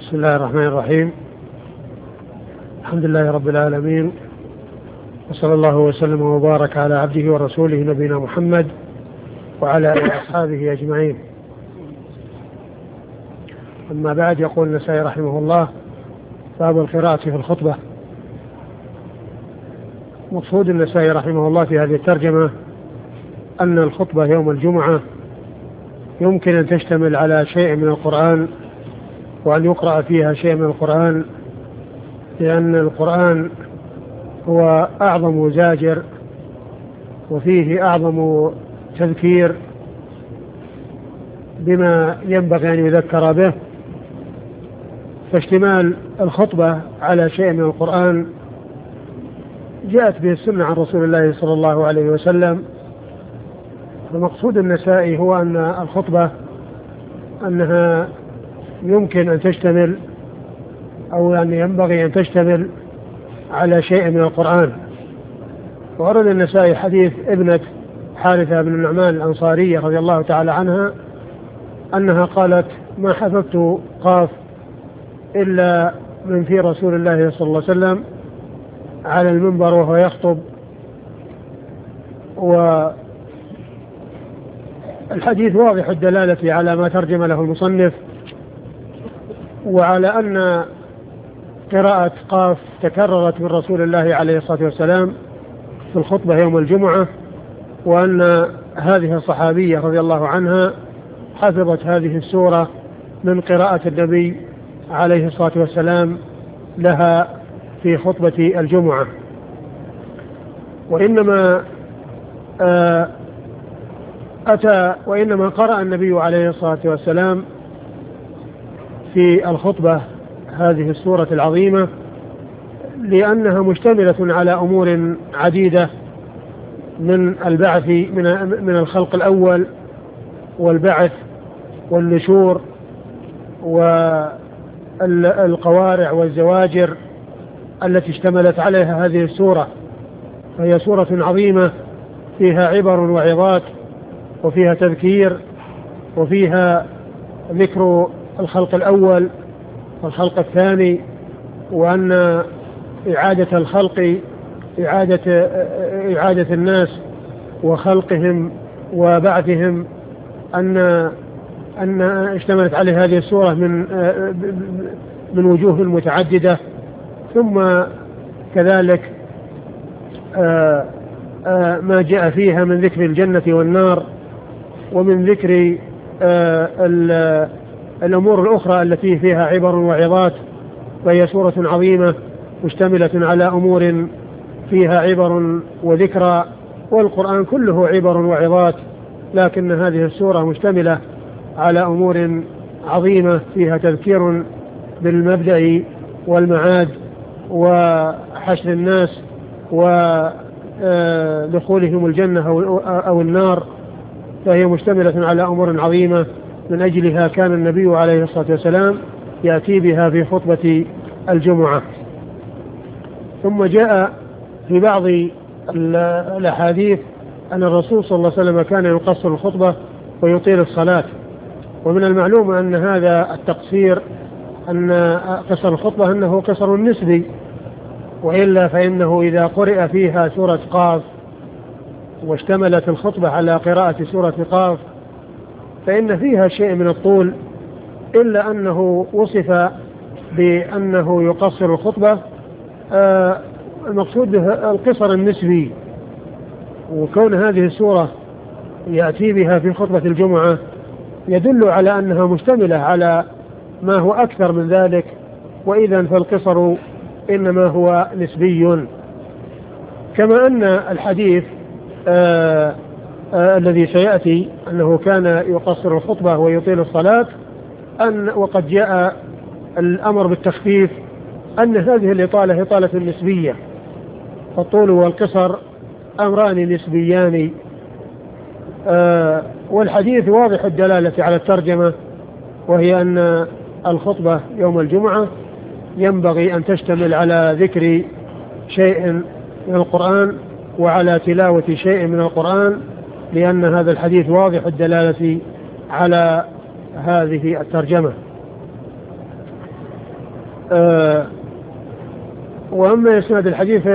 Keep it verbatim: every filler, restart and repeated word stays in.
بسم الله الرحمن الرحيم. الحمد لله رب العالمين، وصلى الله وسلم وبارك على عبده ورسوله نبينا محمد وعلى آله وأصحابه أجمعين. أما بعد، يقول النسائي رحمه الله: باب القراءة في الخطبة. مقصود النسائي رحمه الله في هذه الترجمة أن الخطبة يوم الجمعة يمكن أن تشتمل على شيء من القرآن، وأن يقرأ فيها شيء من القرآن، لأن القرآن هو أعظم زاجر وفيه أعظم تذكير بما ينبغي أن يذكر به. فاشتمال الخطبة على شيء من القرآن جاءت به السنة عن رسول الله صلى الله عليه وسلم. فمقصود النسائي هو أن الخطبة أنها يمكن أن تشتمل أو أن ينبغي أن تشتمل على شيء من القرآن. وورد النسائي حديث ابنة حارثة بن النعمان الأنصارية رضي الله تعالى عنها أنها قالت: ما حفظت قاف إلا من في رسول الله صلى الله عليه وسلم على المنبر وهو يخطب. والحديث واضح الدلالة على ما ترجم له المصنف، وعلى أن قراءة قاف تكررت من رسول الله عليه الصلاة والسلام في الخطبة يوم الجمعة، وأن هذه الصحابية رضي الله عنها حفظت هذه السورة من قراءة النبي عليه الصلاة والسلام لها في خطبة الجمعة. وإنما أتى وإنما قرأ النبي عليه الصلاة والسلام في الخطبة هذه السورة العظيمة لأنها مشتملة على أمور عديدة، من البعث من من الخلق الأول والبعث والنشور والقوارع والزواجر التي اشتملت عليها هذه السورة. فهي سورة عظيمة فيها عبر وعظات، وفيها تذكير، وفيها ذكر الخلق الأول والخلق الثاني، وأن إعادة الخلق إعادة إعادة الناس وخلقهم وبعثهم أن أن اشتملت عليه هذه السورة من من وجوه متعددة. ثم كذلك ما جاء فيها من ذكر الجنة والنار، ومن ذكر الأمور الأخرى التي فيها عبر وعظات. فهي سورة عظيمة مشتملة على أمور فيها عبر وذكرى، والقرآن كله عبر وعظات، لكن هذه السورة مشتملة على أمور عظيمة فيها تذكير بالمبدأ والمعاد وحشر الناس ودخولهم الجنة أو النار. فهي مشتملة على أمور عظيمة، من أجلها كان النبي عليه الصلاة والسلام يأتي بها في خطبة الجمعة. ثم جاء في بعض الأحاديث أن الرسول صلى الله عليه وسلم كان يقصر الخطبة ويطيل الصلاة. ومن المعلوم أن هذا التقصير، أن قصر الخطبة أنه قصر نسبي، وإلا فإنه إذا قرئ فيها سورة قاف واشتملت الخطبة على قراءة سورة قاف فإن فيها شيء من الطول، إلا أنه وصف بأنه يقصر الخطبة. آه المقصود به القصر النسبي، وكون هذه السورة يأتي بها في خطبة الجمعة يدل على أنها مشتملة على ما هو أكثر من ذلك، وإذا فالقصر إنما هو نسبي. كما أن الحديث آه آه الذي سيأتي أنه كان يقصر الخطبة ويطيل الصلاة، أن وقد جاء الأمر بالتخفيف، أن هذه الإطالة إطالة نسبية، فالطول والقصر أمران نسبيان. آه والحديث واضح الدلالة على الترجمة، وهي أن الخطبة يوم الجمعة ينبغي أن تشتمل على ذكر شيء من القرآن وعلى تلاوة شيء من القرآن، لأن هذا الحديث واضح الدلالة على هذه الترجمة. آه وأما إسناد الحديث